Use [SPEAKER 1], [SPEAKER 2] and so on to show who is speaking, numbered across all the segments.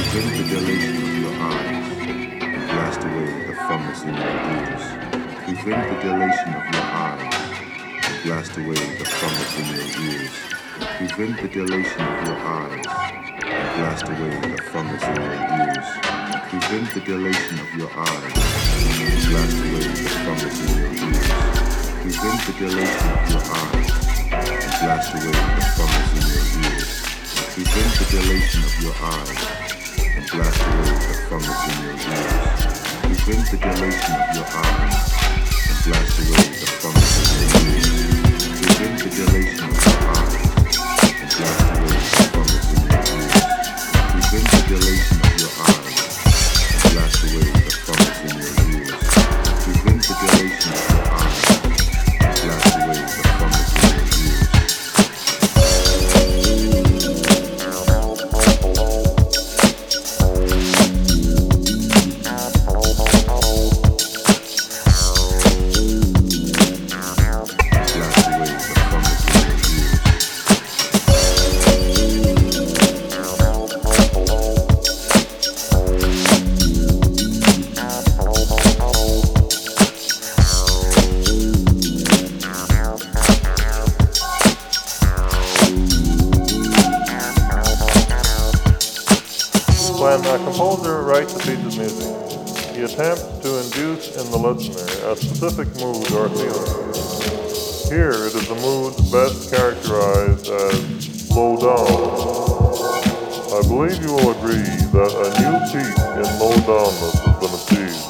[SPEAKER 1] Prevent the dilation of your eyes and blast away the fungus in your ears. Prevent the dilation of your eyes and blast away the fungus in your ears. Prevent the dilation of your eyes and blast away the fungus in your ears. Prevent the dilation of your eyes and blast away the fungus in your ears. Prevent the dilation of your eyes and blast away the fungus in your ears. Prevent the dilation of your eyes and blast away the fungus in your ears. Prevent the dilation of your eyes and blast away the fungus in your ears. Prevent the dilation of your eyes and blast away the fungus in your ears. Prevent the dilation of your eyes and blast away the fungus in your ears. Prevent the dilation of your eyes and blast away the fungus in your ears.
[SPEAKER 2] When a composer writes a piece of music, he attempts to induce in the listener a specific mood or feeling. Here it is a mood best characterized as low down. I believe you will agree that a new peak in low downness has been achieved.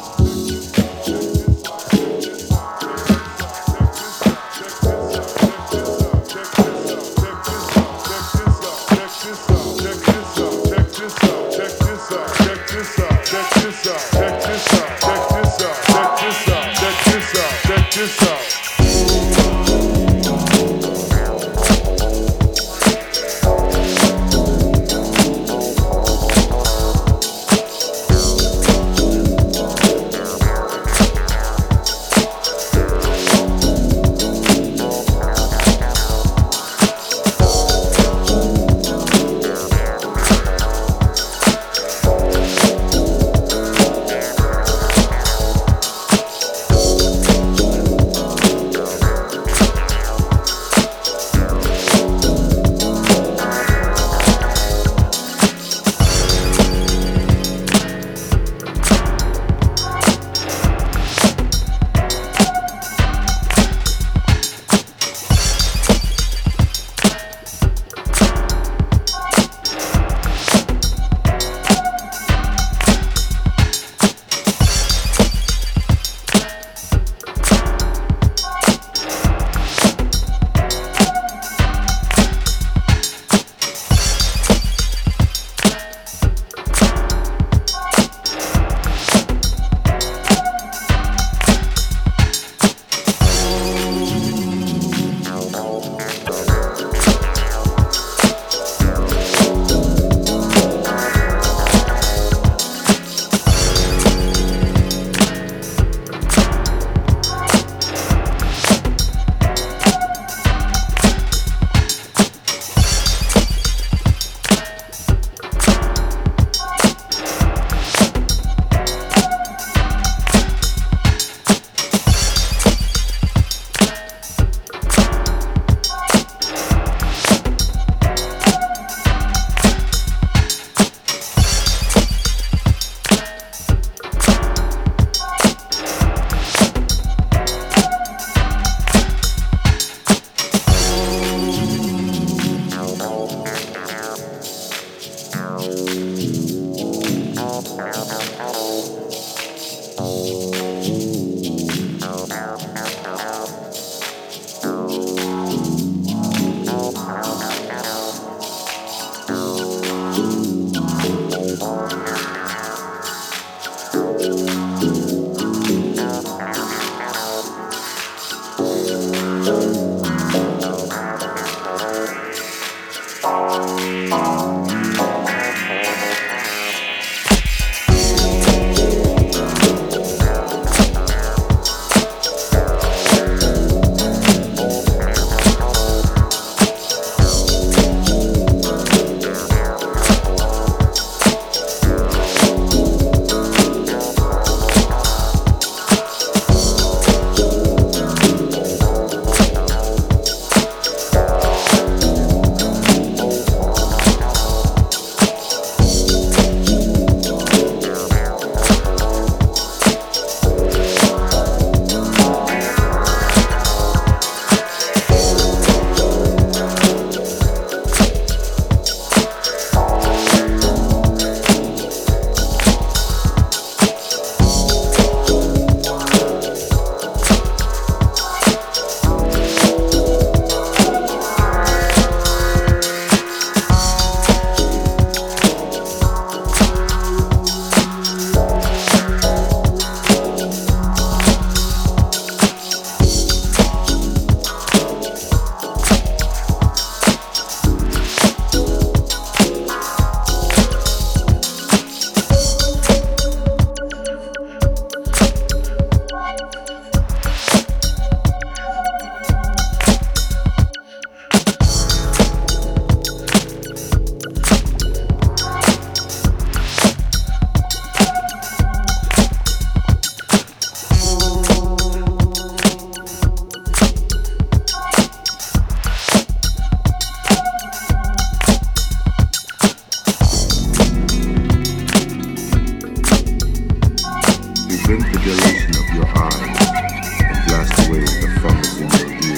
[SPEAKER 1] drink the dilation of your eyes and blast away the fungus in your ears.